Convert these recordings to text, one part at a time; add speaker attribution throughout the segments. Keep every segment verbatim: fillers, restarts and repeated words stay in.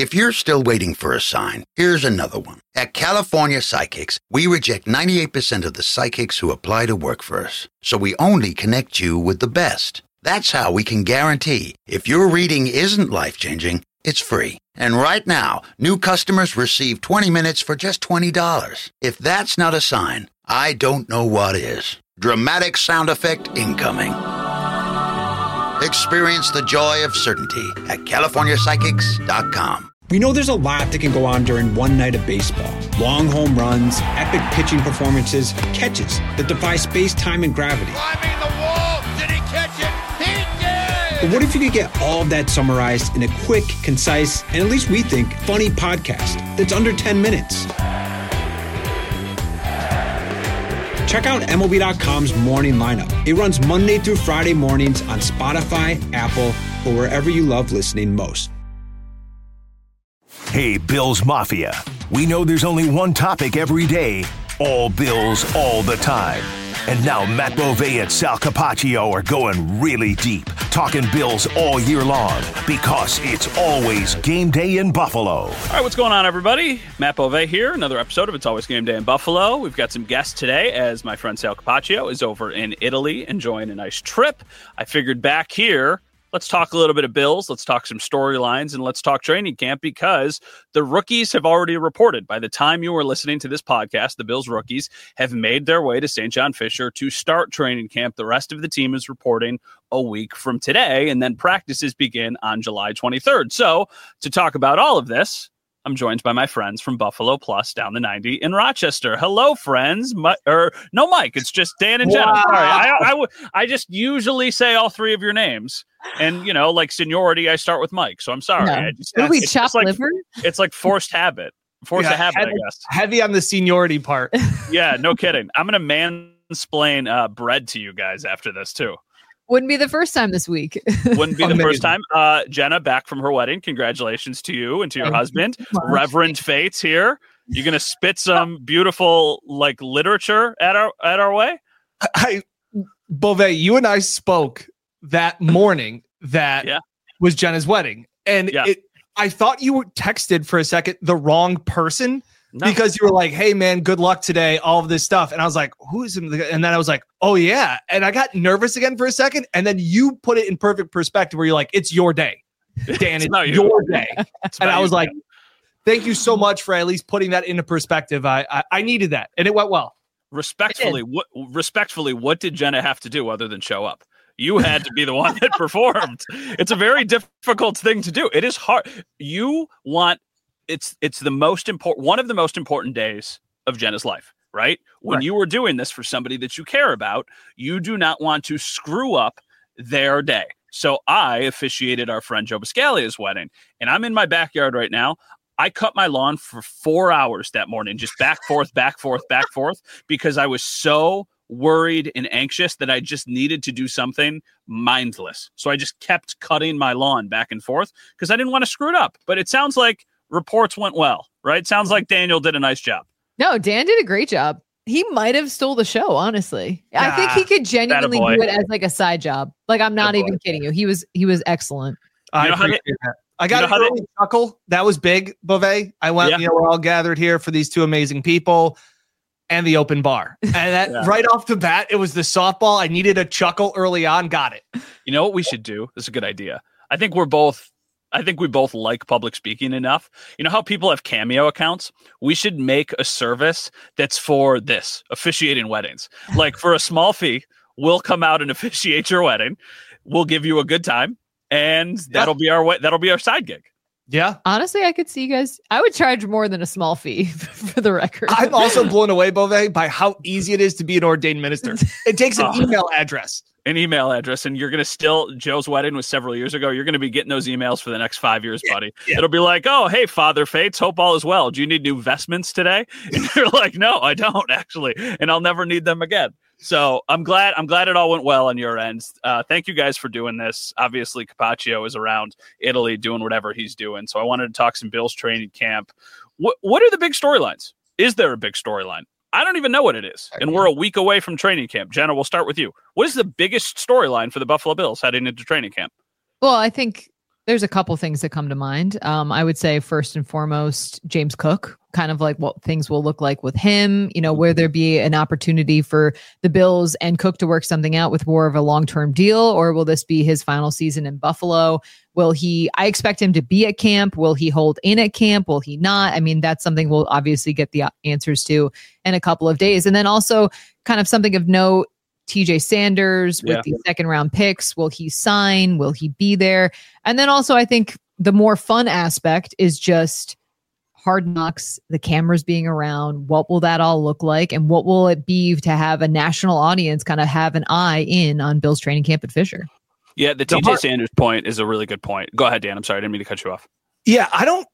Speaker 1: If you're still waiting for a sign, here's another one. At California Psychics, we reject ninety-eight percent of the psychics who apply to work for us. So we only connect you with the best. That's how we can guarantee if your reading isn't life-changing, it's free. And right now, new customers receive twenty minutes for just twenty dollars. If that's not a sign, I don't know what is. Dramatic sound effect incoming. Experience the joy of certainty at California Psychics dot com.
Speaker 2: We know there's a lot that can go on during one night of baseball. Long home runs, epic pitching performances, catches that defy space, time, and gravity.
Speaker 3: Climbing the wall, did he catch it? He did!
Speaker 2: But what if you could get all of that summarized in a quick, concise, and at least we think, funny podcast that's under ten minutes? Check out M L B dot com's Morning Lineup. It runs Monday through Friday mornings on Spotify, Apple, or wherever you love listening most.
Speaker 4: Hey, Bills Mafia. We know there's only one topic every day. All Bills, all the time. And now Matt Bovee and Sal Capaccio are going really deep, talking Bills all year long, because it's always game day in Buffalo.
Speaker 5: All right, what's going on, everybody? Matt Bovee here, another episode of It's Always Game Day in Buffalo. We've got some guests today, as my friend Sal Capaccio is over in Italy enjoying a nice trip. I figured back here, let's talk a little bit of Bills, let's talk some storylines, and let's talk training camp, because the rookies have already reported. By the time you are listening to this podcast, the Bills rookies have made their way to Saint John Fisher to start training camp. The rest of the team is reporting a week from today, and then practices begin on July twenty-third. So to talk about all of this, I'm joined by my friends from Buffalo Plus down the ninety in Rochester. Hello, friends. My, or no, Mike. It's just Dan and Jenna.
Speaker 6: Wow.
Speaker 5: Sorry, I, I, w- I just usually say all three of your names, and you know, like seniority, I start with Mike. So I'm sorry.
Speaker 6: No.
Speaker 5: I just,
Speaker 6: Did we
Speaker 5: it's
Speaker 6: chop
Speaker 5: just like,
Speaker 6: liver?
Speaker 5: It's like forced habit. Forced
Speaker 6: Yeah,
Speaker 5: a habit,
Speaker 6: heavy,
Speaker 5: I guess.
Speaker 6: Heavy on the seniority part.
Speaker 5: Yeah, no kidding. I'm gonna mansplain uh, bread to you guys after this too.
Speaker 7: Wouldn't be the first time this week.
Speaker 5: Wouldn't be the
Speaker 6: Amazing.
Speaker 5: first time. Uh, Jenna, back from her wedding. Congratulations to you and to your
Speaker 7: Thank
Speaker 5: husband.
Speaker 7: you so much.
Speaker 5: Reverend Fates here. You're gonna spit some beautiful like literature at our at our way.
Speaker 6: I, Bovee, you and I spoke that morning that
Speaker 5: Yeah.
Speaker 6: was Jenna's wedding. And
Speaker 5: Yeah.
Speaker 6: it, I thought you texted for a second the wrong person.
Speaker 5: No.
Speaker 6: Because you were like, hey, man, good luck today, all of this stuff. And I was like, who is him? And then I was like, oh, yeah. And I got nervous again for a second. And then you put it in perfect perspective where you're like, it's your day, Dan. It's,
Speaker 5: about you.
Speaker 6: your day.
Speaker 5: It's
Speaker 6: And
Speaker 5: about
Speaker 6: I was
Speaker 5: you,
Speaker 6: like,
Speaker 5: man.
Speaker 6: thank you so much for at least putting that into perspective. I I, I needed that. And it went well.
Speaker 5: respectfully, what respectfully, what did Jenna have to do other than show up? You had to be the one that performed. It's a very difficult thing to do. It is hard. You want it's it's the most important one of the most important days of Jenna's life, right? When
Speaker 6: Right.
Speaker 5: you were doing this for somebody that you care about, you do not want to screw up their day. So I officiated our friend Joe Biscaglia's wedding, and I'm in my backyard right now. I cut my lawn for four hours that morning, just back, forth, back, forth, back, forth, because I was so worried and anxious that I just needed to do something mindless. So I just kept cutting my lawn back and forth because I didn't want to screw it up. But it sounds like reports went well, right? Sounds like Daniel did a nice job.
Speaker 7: No, Dan did a great job. He might have stole the show, honestly. I think he could genuinely
Speaker 5: boy.
Speaker 7: do it as like a side job. Like, I'm not
Speaker 5: Attaboy.
Speaker 7: even kidding you. He was he was excellent.
Speaker 6: I
Speaker 5: know how they-
Speaker 6: appreciate that. I got
Speaker 5: you know
Speaker 6: an
Speaker 5: how they-
Speaker 6: early chuckle. That was big, Bovee. I went,
Speaker 5: Yeah.
Speaker 6: you know, we're all gathered here for these two amazing people and the open bar. And that
Speaker 5: Yeah.
Speaker 6: right off the bat, it was the softball. I needed a chuckle early on. Got it.
Speaker 5: You know what we should do? This is a good idea. I think we're both I think we both like public speaking enough. You know how people have Cameo accounts? We should make a service that's for this, officiating weddings. Like for a small fee, we'll come out and officiate your wedding. We'll give you a good time, and that'll be our way, that'll be our side gig.
Speaker 6: Yeah.
Speaker 7: Honestly, I could see you guys. I would charge more than a small fee for the record.
Speaker 6: I'm also blown away, Bovee, by how easy it is to be an ordained minister. It takes an
Speaker 5: Oh.
Speaker 6: email address.
Speaker 5: An email address, and you're going to still, Joe's wedding was several years ago. You're going to be getting those emails for the next five years, buddy.
Speaker 6: yeah.
Speaker 5: It'll be like, oh, hey, Father Fates, hope all is well. Do you need new vestments today? And you're like, no, I don't actually. And I'll never need them again. So I'm glad, I'm glad it all went well on your end. Uh, thank you guys for doing this. Obviously, Capaccio is around Italy doing whatever he's doing. So I wanted to talk some Bills training camp. What, what are the big storylines? Is there a big storyline? I don't even know what it is. And we're a week away from training camp. Jenna, we'll start with you. What is the biggest storyline for the Buffalo Bills heading into training camp?
Speaker 7: Well, I think There's a couple things that come to mind. Um, I would say first and foremost, James Cook, kind of like what things will look like with him, you know, where there be an opportunity for the Bills and Cook to work something out with more of a long-term deal, or will this be his final season in Buffalo? Will he, I expect him to be at camp. Will he hold in at camp? Will he not? I mean, that's something we'll obviously get the answers to in a couple of days. And then also kind of something of note, T J Sanders with yeah. the second round picks. Will he sign? Will he be there? And then also, I think the more fun aspect is just Hard Knocks, the cameras being around. What will that all look like? And what will it be to have a national audience kind of have an eye in on Bill's training camp at Fisher?
Speaker 5: Yeah, the T J Sanders point is a really good point. Go ahead, Dan. I'm sorry. I didn't mean to cut you off.
Speaker 6: Yeah, I don't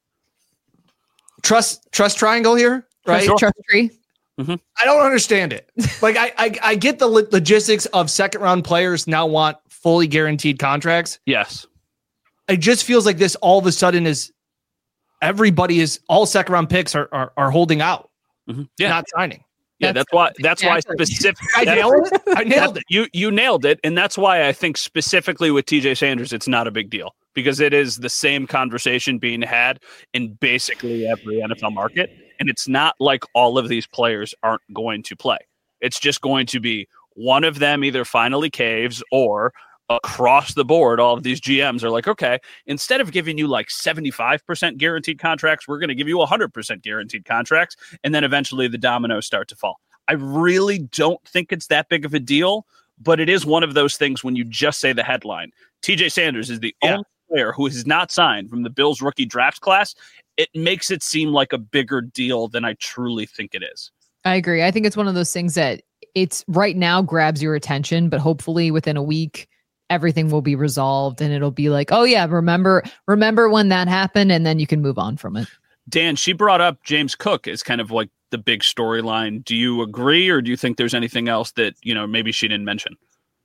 Speaker 6: trust trust triangle here, right?
Speaker 7: Trust, trust tree.
Speaker 6: Mm-hmm. I don't understand it. Like, I, I I get the logistics of second round players now want fully guaranteed contracts.
Speaker 5: Yes.
Speaker 6: It just feels like this all of a sudden is everybody is all second round picks are are, are holding out,
Speaker 5: mm-hmm. yeah.
Speaker 6: not signing.
Speaker 5: Yeah, that's, that's why. That's exactly. why specific.
Speaker 6: I nailed it. I nailed it.
Speaker 5: You you nailed it, and that's why I think specifically with T J Sanders, it's not a big deal because it is the same conversation being had in basically every N F L market, and it's not like all of these players aren't going to play. It's just going to be one of them either finally caves or across the board, all of these G Ms are like, okay, instead of giving you like seventy-five percent guaranteed contracts, we're going to give you one hundred percent guaranteed contracts. And then eventually the dominoes start to fall. I really don't think it's that big of a deal, but it is one of those things when you just say the headline. T J Sanders is the yeah. only player who has not signed from the Bills rookie draft class. It makes it seem like a bigger deal than I truly think it is.
Speaker 7: I agree. I think it's one of those things that it's right now grabs your attention, but hopefully within a week, everything will be resolved and it'll be like, oh yeah, remember, remember when that happened, and then you can move on from it.
Speaker 5: Dan, she brought up James Cook as kind of like the big storyline. Do you agree, or do you think there's anything else that, you know, maybe she didn't mention?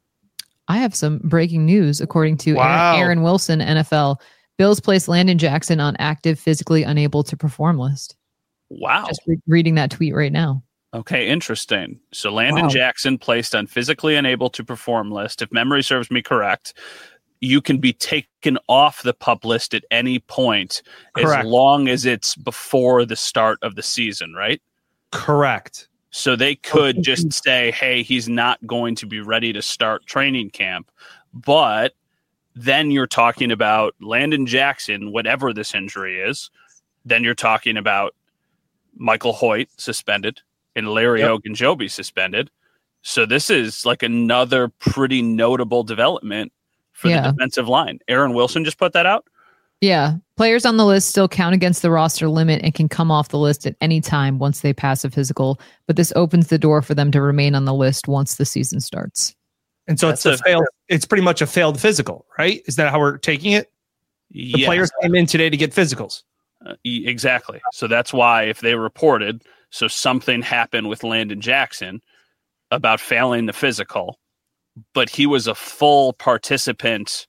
Speaker 7: I have some breaking news. According to
Speaker 6: wow.
Speaker 7: Aaron, Aaron Wilson, N F L, Bills placed Landon Jackson on active, physically unable to perform list.
Speaker 5: Wow.
Speaker 7: Just re- reading that tweet right now.
Speaker 5: Okay, interesting. So Landon
Speaker 7: wow.
Speaker 5: Jackson placed on physically unable to perform list. If memory serves me correct, you can be taken off the PUP list at any point
Speaker 6: Correct.
Speaker 5: as long as it's before the start of the season, right?
Speaker 6: Correct.
Speaker 5: So they could just say, hey, he's not going to be ready to start training camp. But then you're talking about Landon Jackson, whatever this injury is. Then you're talking about Michael Hoyt suspended and Larry yep. Ogunjobi suspended. So this is like another pretty notable development for yeah. the defensive line. Aaron Wilson just put that out.
Speaker 7: Yeah. Players on the list still count against the roster limit and can come off the list at any time once they pass a physical, but this opens the door for them to remain on the list once the season starts.
Speaker 6: And so That's it's a, a failed, it's pretty much a failed physical, right? Is that how we're taking it? The yes. players came in today to get physicals.
Speaker 5: Uh, exactly. So that's why if they reported, so something happened with Landon Jackson about failing the physical, but he was a full participant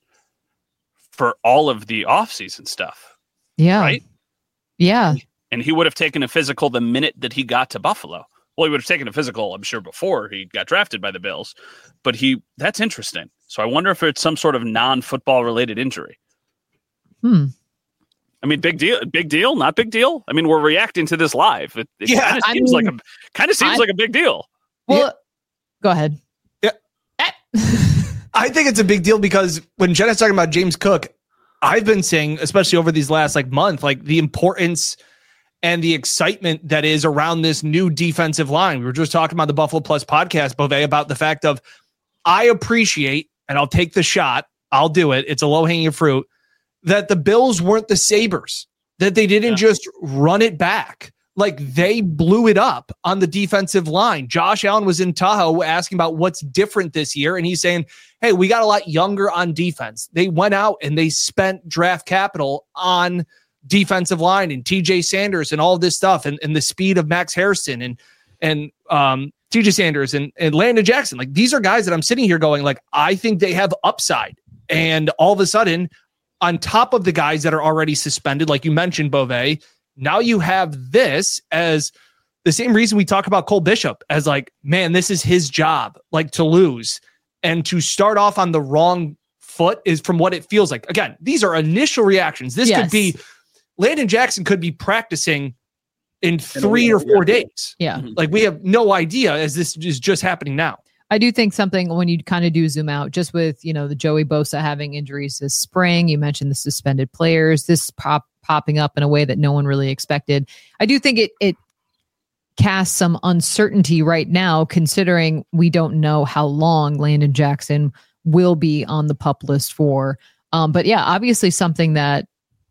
Speaker 5: for all of the offseason stuff.
Speaker 7: Yeah.
Speaker 5: Right?
Speaker 7: Yeah.
Speaker 5: And he would have taken a physical the minute that he got to Buffalo. Well, he would have taken a physical, I'm sure, before he got drafted by the Bills. But he that's interesting. So I wonder if it's some sort of non-football related injury.
Speaker 7: Hmm.
Speaker 5: I mean, big deal, big deal, not big deal. I mean, we're reacting to this live. It, it
Speaker 6: yeah,
Speaker 5: kind of seems
Speaker 7: mean,
Speaker 5: like a kind of seems I, like a big deal.
Speaker 7: Well,
Speaker 6: yeah.
Speaker 7: Go ahead.
Speaker 6: Yeah. I think it's a big deal because when Jenna's talking about James Cook, I've been saying, especially over these last like month, like the importance and the excitement that is around this new defensive line. We were just talking about the Buffalo Plus podcast, Beauvais, about the fact of I appreciate, and I'll take the shot, I'll do it. It's a low-hanging fruit, that the Bills weren't the Sabres, that they didn't yeah. just run it back. Like they blew it up on the defensive line. Josh Allen was in Tahoe asking about what's different this year. And he's saying, hey, we got a lot younger on defense. They went out and they spent draft capital on defensive line and T J Sanders and all of this stuff and, and the speed of Max Harrison and, and um, T J Sanders and, and Landon Jackson. Like these are guys that I'm sitting here going like, I think they have upside. And all of a sudden, on top of the guys that are already suspended, like you mentioned, Beauvais, now you have this as the same reason we talk about Cole Bishop as like, man, this is his job, like to lose and to start off on the wrong foot is from what it feels like. Again, these are initial reactions. This
Speaker 7: Yes.
Speaker 6: could be Landon Jackson could be practicing in three or four days.
Speaker 7: Yeah.
Speaker 6: Like we have no idea as this is just happening now.
Speaker 7: I do think something when you kind of do zoom out, just with, you know, the Joey Bosa having injuries this spring, you mentioned the suspended players, this pop popping up in a way that no one really expected. I do think it it casts some uncertainty right now, considering we don't know how long Landon Jackson will be on the PUP list for. Um, but yeah, obviously something that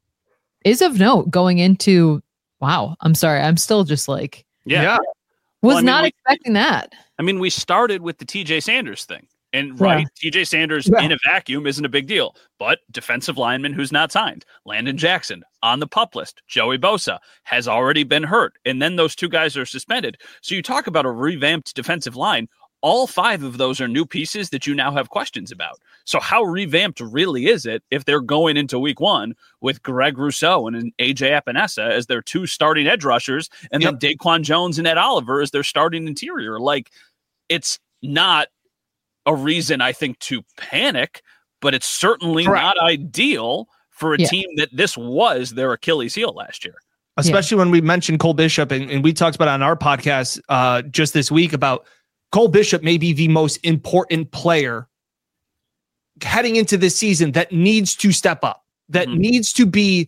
Speaker 7: is of note going into, wow, I'm sorry. I'm still just like,
Speaker 5: Yeah.
Speaker 6: Yeah.
Speaker 7: was
Speaker 5: Well, I mean,
Speaker 7: not
Speaker 5: we-
Speaker 7: expecting that.
Speaker 5: I mean, we started with the T J Sanders thing. And
Speaker 7: Yeah.
Speaker 5: right, T J Sanders
Speaker 6: Yeah.
Speaker 5: in a vacuum isn't a big deal. But defensive lineman who's not signed, Landon Jackson on the PUP list, Joey Bosa has already been hurt. And then those two guys are suspended. So you talk about a revamped defensive line. All five of those are new pieces that you now have questions about. So how revamped really is it if they're going into week one with Greg Rousseau and A J Epinesa as their two starting edge rushers, and
Speaker 6: Yep.
Speaker 5: then Daquan Jones and Ed Oliver as their starting interior? Like, it's not a reason, I think, to panic, but it's certainly
Speaker 6: Correct.
Speaker 5: not ideal for a
Speaker 7: Yeah.
Speaker 5: team that this was their Achilles heel last year.
Speaker 6: Especially when we mentioned Cole Bishop, and, and we talked about it on our podcast uh, just this week about Cole Bishop may be the most important player heading into this season that needs to step up, that
Speaker 5: Mhm.
Speaker 6: needs to be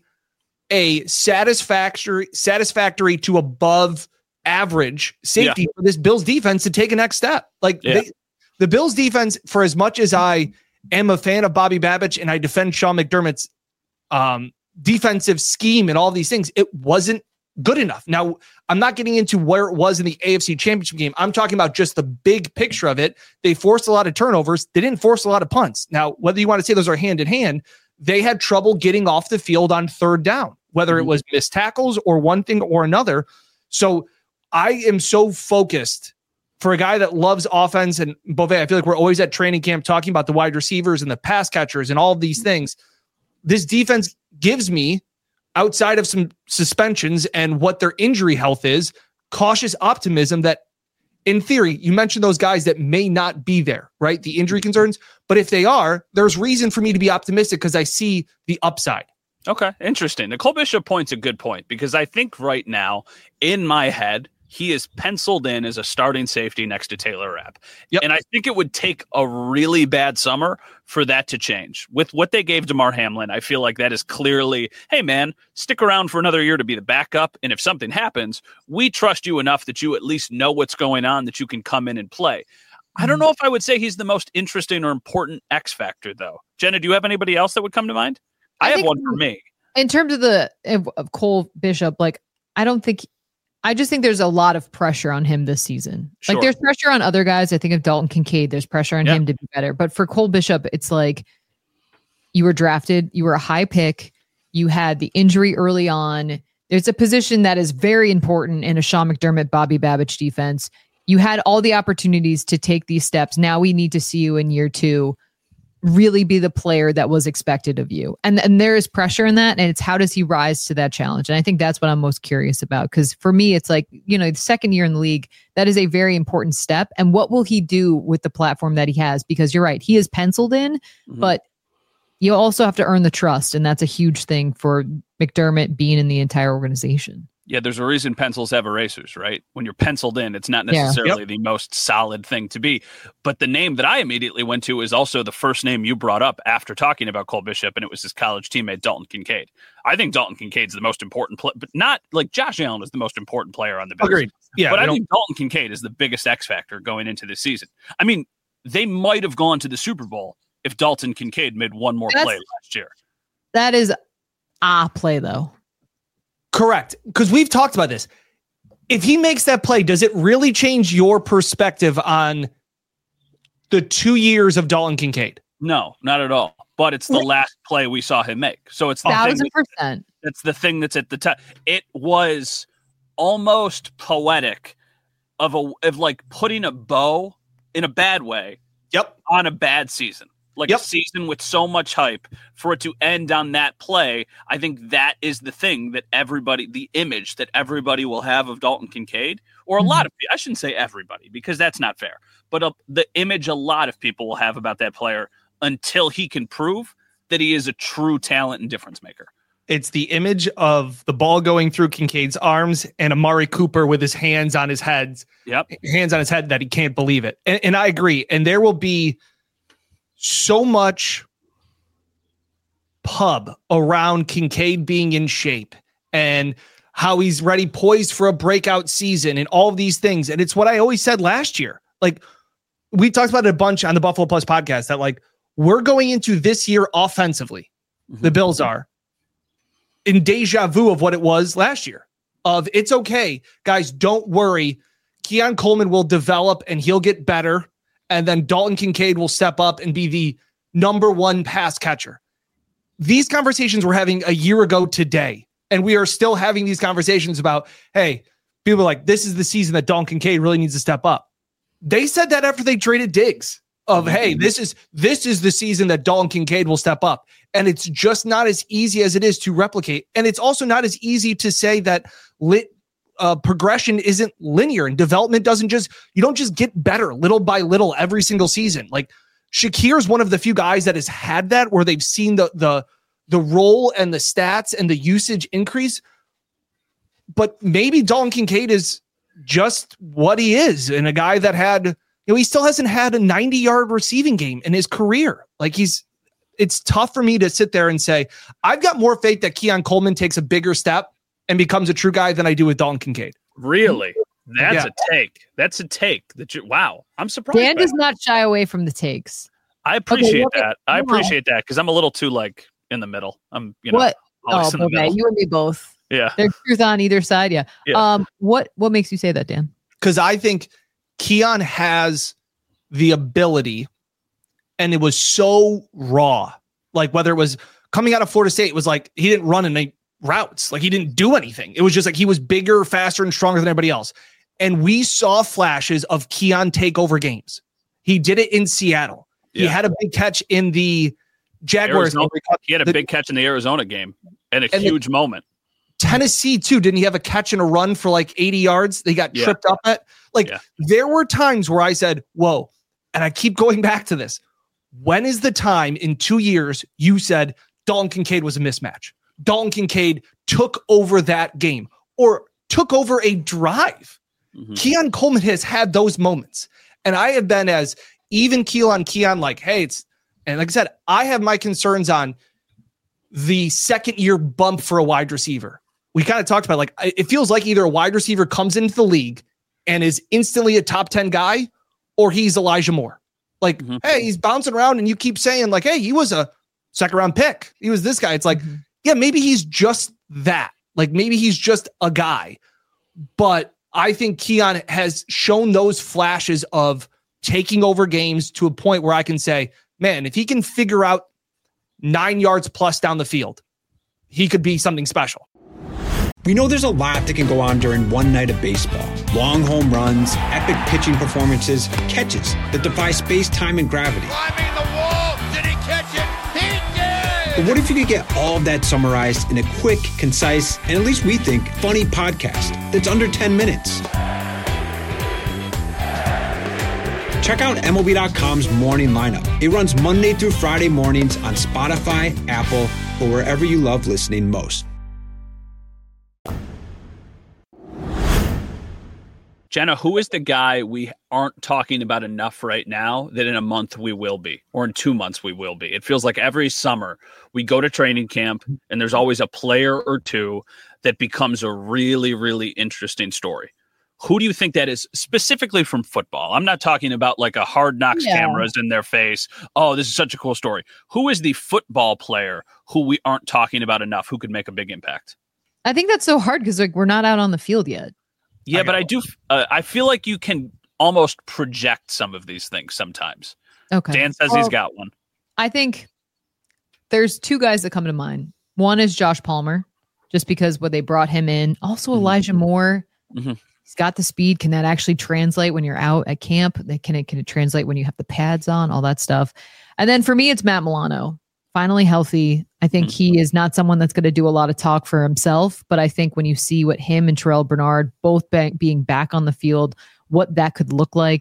Speaker 6: a satisfactory, satisfactory to above average safety for this Bills defense to take a next step. Like
Speaker 5: Yeah.
Speaker 6: they, the Bills defense, for as much as I am a fan of Bobby Babich and I defend Sean McDermott's um, defensive scheme and all these things, it wasn't good enough. Now, I'm not getting into where it was in the A F C Championship game. I'm talking about just the big picture of it. They forced a lot of turnovers. They didn't force a lot of punts. Now, whether you want to say those are hand in hand, they had trouble getting off the field on third down, whether it was missed tackles or one thing or another. So I am so focused for a guy that loves offense, and Beauvais, I feel like we're always at training camp talking about the wide receivers and the pass catchers and all of these things. This defense gives me, outside of some suspensions and what their injury health is, cautious optimism that, in theory, you mentioned those guys that may not be there, right? The injury concerns. But if they are, there's reason for me to be optimistic because I see the upside.
Speaker 5: Okay, interesting. Nicole Bishop point's a good point, because I think right now, in my head, he is penciled in as a starting safety next to Taylor Rapp.
Speaker 6: Yep.
Speaker 5: And I think it would take a really bad summer for that to change. With what they gave DeMar Hamlin, I feel like that is clearly, hey, man, stick around for another year to be the backup. And if something happens, we trust you enough that you at least know what's going on, that you can come in and play. I don't know if I would say he's the most interesting or important X factor, though. Jenna, do you have anybody else that would come to mind? I,
Speaker 7: I
Speaker 5: have
Speaker 7: think-
Speaker 5: one for me.
Speaker 7: In terms of the of, of Cole Bishop, like I don't think I just think there's a lot of pressure on him this season.
Speaker 5: Sure.
Speaker 7: Like there's pressure on other guys. I think of Dalton Kincaid, there's pressure on
Speaker 5: Yeah.
Speaker 7: him to be better. But for Cole Bishop, it's like you were drafted, you were a high pick, you had the injury early on. There's a position that is very important in a Sean McDermott, Bobby Babich defense. You had all the opportunities to take these steps. Now we need to see you in year two really be the player that was expected of you. And and there is pressure in that. And it's how does he rise to that challenge? And I think that's what I'm most curious about. Because for me, it's like, you know, the second year in the league, that is a very important step. And what will he do with the platform that he has? Because you're right, he is penciled in,
Speaker 5: Mhm.
Speaker 7: but you also have to earn the trust. And that's a huge thing for McDermott being in the entire organization.
Speaker 5: Yeah, there's a reason pencils have erasers, right? When you're penciled in, it's not
Speaker 7: Yeah.
Speaker 5: necessarily the most solid thing to be. But the name that I immediately went to is also the first name you brought up after talking about Cole Bishop, and it was his college teammate, Dalton Kincaid. I think Dalton Kincaid's the most important player, but not like Josh Allen is the most important player on the Bills.
Speaker 6: Agreed. Yeah,
Speaker 5: but
Speaker 6: I
Speaker 5: I
Speaker 6: don't-
Speaker 5: think Dalton Kincaid is the biggest X factor going into this season. I mean, they might have gone to the Super Bowl if Dalton Kincaid made one more
Speaker 7: That's-
Speaker 5: play last year.
Speaker 7: That is a play, though.
Speaker 6: Correct. Because we've talked about this. If he makes that play, does it really change your perspective on the two years of Dalton Kincaid?
Speaker 5: No, not at all. But it's the last play we saw him make. So it's the thing
Speaker 7: Thousand
Speaker 5: that-
Speaker 7: percent.
Speaker 5: That's the thing that's at the top. It was almost poetic of a of like putting a bow in a bad way
Speaker 6: Yep.
Speaker 5: on a bad season. Like
Speaker 6: Yep.
Speaker 5: a season with so much hype for it to end on that play. I think that is the thing that everybody, the image that everybody will have of Dalton Kincaid, or a
Speaker 7: Mhm.
Speaker 5: lot of people, I shouldn't say everybody because that's not fair, but uh, the image a lot of people will have about that player until he can prove that he is a true talent and difference maker.
Speaker 6: It's the image of the ball going through Kincaid's arms and Amari Cooper with his hands on his head,
Speaker 5: yep.
Speaker 6: hands on his head that he can't believe it. And, and I agree. And there will be so much pub around Kincaid being in shape and how he's ready, poised for a breakout season and all of these things. And it's what I always said last year. Like, we talked about it a bunch on the Buffalo Plus podcast that, like, we're going into this year offensively. Mm-hmm. The Bills are in deja vu of what it was last year of it's okay, guys, don't worry. Keon Coleman will develop and he'll get better. And then Dalton Kincaid will step up and be the number one pass catcher. These conversations we're having a year ago today. And we are still having these conversations about, hey, people are like, this is the season that Dalton Kincaid really needs to step up. They said that after they traded Diggs of, hey, this is this is the season that Dalton Kincaid will step up. And it's just not as easy as it is to replicate. And it's also not as easy to say that lit uh, progression isn't linear and development doesn't just, you don't just get better little by little every single season. Like Shakir's one of the few guys that has had that where they've seen the the the role and the stats and the usage increase. But maybe Dalton Kincaid is just what he is, and a guy that had, you know, he still hasn't had a ninety yard receiving game in his career. Like he's, it's tough for me to sit there and say, I've got more faith that Keon Coleman takes a bigger step and becomes a true guy than I do with Dalton Kincaid.
Speaker 5: Really? That's
Speaker 6: yeah.
Speaker 5: a take. That's a take that you, wow. I'm surprised.
Speaker 7: Dan does not shy away from the takes.
Speaker 5: I appreciate
Speaker 7: okay,
Speaker 5: that. I appreciate that because I'm a little too like in the middle. I'm, you know,
Speaker 7: what? Oh,
Speaker 5: in the
Speaker 7: okay.
Speaker 5: middle.
Speaker 7: You and me both.
Speaker 5: Yeah.
Speaker 7: There's truth on either side. Yeah.
Speaker 5: yeah.
Speaker 7: Um, what, what makes you say that, Dan?
Speaker 6: Because I think Keon has the ability, and it was so raw. Like whether it was coming out of Florida State, it was like he didn't run any routes. Like he didn't do anything. It was just like he was bigger, faster, and stronger than everybody else. And we saw flashes of Keon take over games. He did it in Seattle. Yeah. He had a big catch in the Jaguars.
Speaker 5: Arizona, he had a the, big catch in the Arizona game and a
Speaker 6: and
Speaker 5: huge
Speaker 6: the,
Speaker 5: moment.
Speaker 6: Tennessee too. Didn't he have a catch and a run for like eighty yards? They got
Speaker 5: yeah.
Speaker 6: tripped up at. Like yeah. there were times where I said, whoa. And I keep going back to this. When is the time in two years you said Dalton Kincaid was a mismatch? Dalton Kincaid took over that game or took over a drive. Mm-hmm. Keon Coleman has had those moments. And I have been as even keel on Keon, like, hey, it's, and like I said, I have my concerns on the second year bump for a wide receiver. We kind of talked about, like, it feels like either a wide receiver comes into the league and is instantly a top ten guy, or he's Elijah Moore. Like, mm-hmm. hey, he's bouncing around and you keep saying like, hey, he was a second round pick. He was this guy. It's like, mm-hmm. yeah, maybe he's just that. Like maybe he's just a guy, but I think Keon has shown those flashes of taking over games to a point where I can say, man, if he can figure out nine yards plus down the field, he could be something special.
Speaker 2: We know there's a lot that can go on during one night of baseball. Long home runs, epic pitching performances, catches that defy space, time, and gravity.
Speaker 3: Climbing the wall. Did he catch it? He did!
Speaker 2: But what if you could get all of that summarized in a quick, concise, and at least we think, funny podcast that's under ten minutes? Check out M L B dot com's Morning Lineup. It runs Monday through Friday mornings on Spotify, Apple, or wherever you love listening most.
Speaker 5: Jenna, who is the guy we aren't talking about enough right now that in a month we will be, or in two months we will be? It feels like every summer we go to training camp and there's always a player or two that becomes a really, really interesting story. Who do you think that is specifically from football? I'm not talking about like a Hard Knocks yeah. cameras in their face. Oh, this is such a cool story. Who is the football player who we aren't talking about enough who could make a big impact?
Speaker 7: I think that's so hard because like we're not out on the field yet.
Speaker 5: Yeah,
Speaker 6: I
Speaker 5: but I do. Uh, I feel like you can almost project some of these things sometimes.
Speaker 7: Okay.
Speaker 5: Dan says
Speaker 7: well,
Speaker 5: he's got one.
Speaker 7: I think there's two guys that come to mind. One is Josh Palmer, just because when they brought him in. Also mm-hmm. Elijah Moore. Mm-hmm. He's got the speed. Can that actually translate when you're out at camp? Can it can it translate when you have the pads on? All that stuff. And then for me, it's Matt Milano. Finally healthy. I think mm-hmm. he is not someone that's going to do a lot of talk for himself, but I think when you see what him and Terrell Bernard both be- being back on the field, what that could look like,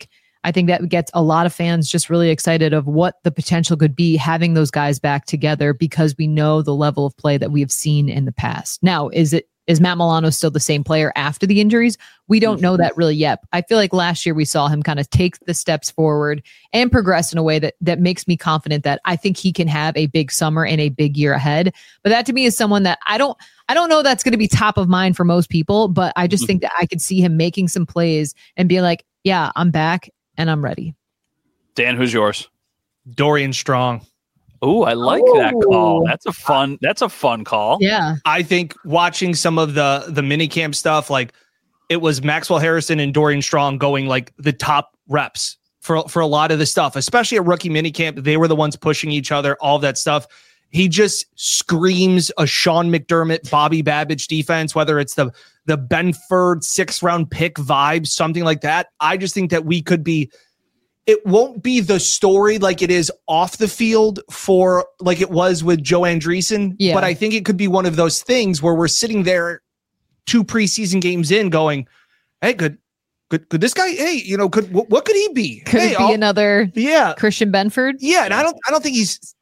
Speaker 7: I think that gets a lot of fans just really excited of what the potential could be having those guys back together, because we know the level of play that we have seen in the past. Now, is it is Matt Milano still the same player after the injuries? We don't know that really yet. I feel like last year we saw him kind of take the steps forward and progress in a way that that makes me confident that I think he can have a big summer and a big year ahead. But that to me is someone that I don't I don't know that's going to be top of mind for most people, but I just think that I could see him making some plays and being like, yeah, I'm back and I'm ready.
Speaker 5: Dan, who's yours?
Speaker 6: Dorian Strong.
Speaker 5: Oh, I like
Speaker 7: Ooh.
Speaker 5: that call. That's a fun. That's a fun call.
Speaker 7: Yeah.
Speaker 6: I think watching some of the the minicamp stuff, like it was Maxwell Harrison and Dorian Strong going like the top reps for, for a lot of the stuff, especially at rookie minicamp. They were the ones pushing each other, all that stuff. He just screams a Sean McDermott, Bobby Babbage defense, whether it's the the Benford sixth round pick vibe, something like that. I just think that we could be, it won't be the story like it is off the field for like it was with Joe Andreessen.
Speaker 7: Yeah.
Speaker 6: But I think it could be one of those things where we're sitting there two preseason games in going, hey, could, could, could this guy, hey, you know, could, what, what could he be?
Speaker 7: Could
Speaker 6: hey,
Speaker 7: it be
Speaker 6: I'll,
Speaker 7: another
Speaker 6: yeah,
Speaker 7: Christian Benford?
Speaker 6: yeah. And I don't, I don't think he's,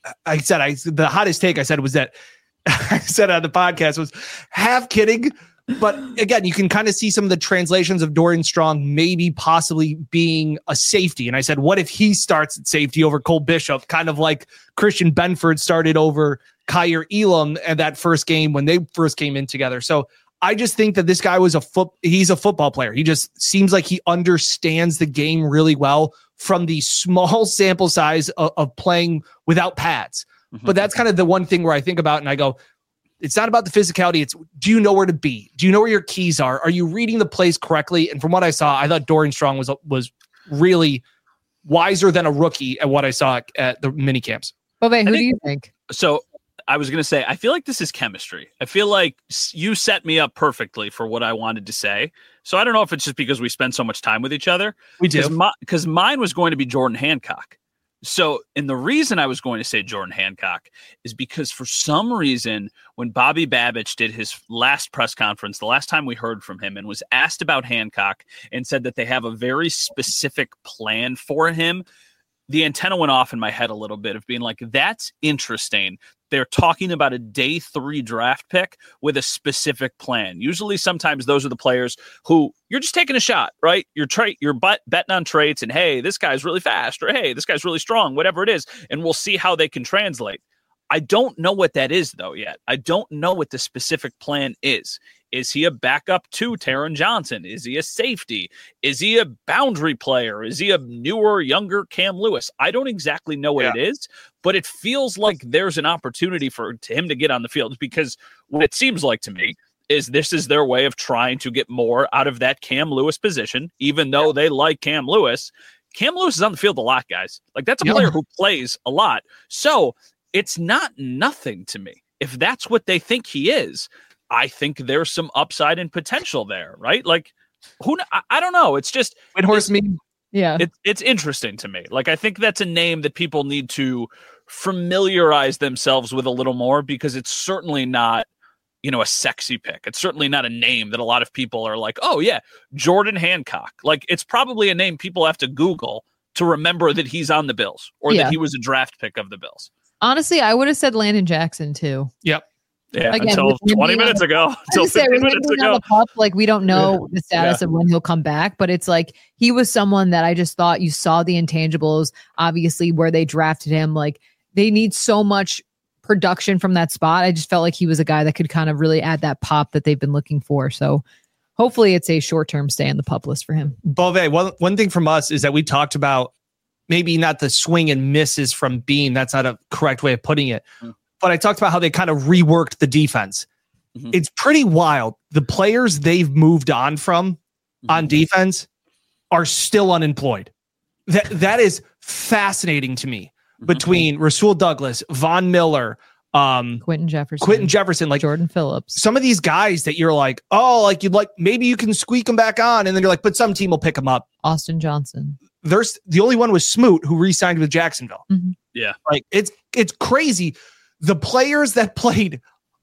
Speaker 6: I said, I, the hottest take I said was that I said on the podcast was half kidding. But again, you can kind of see some of the translations of Dorian Strong maybe possibly being a safety. And I said, what if he starts at safety over Cole Bishop, kind of like Christian Benford started over Kyer Elam at that first game when they first came in together. So I just think that this guy was a foot. He's a football player. He just seems like he understands the game really well from the small sample size of, of playing without pads. Mm-hmm. But that's kind of the one thing where I think about and I go, it's not about the physicality. It's, do you know where to be? Do you know where your keys are? Are you reading the plays correctly? And from what I saw, I thought Dorian Strong was was really wiser than a rookie at what I saw at the mini camps.
Speaker 7: Okay, who
Speaker 5: think,
Speaker 7: do you think?
Speaker 5: So I was going to say, I feel like this is chemistry. I feel like you set me up perfectly for what I wanted to say. So I don't know if it's just because we spend so much time with each other.
Speaker 6: We do.
Speaker 5: Because my, mine was going to be Jordan Hancock. So, and the reason I was going to say Jordan Hancock is because for some reason, when Bobby Babbage did his last press conference, the last time we heard from him, and was asked about Hancock and said that they have a very specific plan for him, the antenna went off in my head a little bit of being like, that's interesting. They're talking about a day three draft pick with a specific plan. Usually, sometimes those are the players who you're just taking a shot, right? You're tra- you're bet- betting on traits and, hey, this guy's really fast, or hey, this guy's really strong, whatever it is. And we'll see how they can translate. I don't know what that is, though, yet. I don't know what the specific plan is. Is he a backup to Taron Johnson? Is he a safety? Is he a boundary player? Is he a newer, younger Cam Lewis? I don't exactly know what yeah. it is, but it feels like there's an opportunity for to him to get on the field, because what it seems like to me is this is their way of trying to get more out of that Cam Lewis position, even though yeah. they like Cam Lewis. Cam Lewis is on the field a lot, guys. Like, that's a yeah. player who plays a lot. So it's not nothing to me. If that's what they think he is, I think there's some upside and potential there, right? Like, who I, I don't know. It's just
Speaker 6: horse me.
Speaker 7: Yeah,
Speaker 5: it, it's interesting to me. Like, I think that's a name that people need to familiarize themselves with a little more, because it's certainly not, you know, a sexy pick. It's certainly not a name that a lot of people are like, oh yeah, Jordan Hancock. Like, it's probably a name people have to Google to remember that he's on the Bills, or yeah. that he was a draft pick of the Bills.
Speaker 7: Honestly, I would have said Landon Jackson too.
Speaker 6: Yep.
Speaker 5: Yeah, Again, until twenty minutes
Speaker 7: the,
Speaker 5: ago. Until
Speaker 7: say,
Speaker 5: fifty minutes ago.
Speaker 7: Pup, like, we don't know
Speaker 5: yeah.
Speaker 7: the status yeah. of when he'll come back, but it's like he was someone that I just thought you saw the intangibles, obviously, where they drafted him. Like, they need so much production from that spot. I just felt like he was a guy that could kind of really add that pop that they've been looking for. So hopefully it's a short-term stay on the pup list for him.
Speaker 6: Bove, one, one thing from us is that we talked about maybe not the swing and misses from Beam. That's not a correct way of putting it. Mm. But I talked about how they kind of reworked the defense. Mm-hmm. It's pretty wild. The players they've moved on from mm-hmm. on defense are still unemployed. That That is fascinating to me. Mm-hmm. Between Rasul Douglas, Von Miller, um,
Speaker 7: Quentin Jefferson,
Speaker 6: Quentin Jefferson, like
Speaker 7: Jordan Phillips,
Speaker 6: some of these guys that you're like, oh, like you'd like, maybe you can squeak them back on. And then you're like, but some team will pick them up.
Speaker 7: Austin Johnson.
Speaker 6: There's the only one was Smoot, who re-signed with Jacksonville.
Speaker 7: Mm-hmm.
Speaker 5: Yeah.
Speaker 6: Like it's, it's crazy. The players that played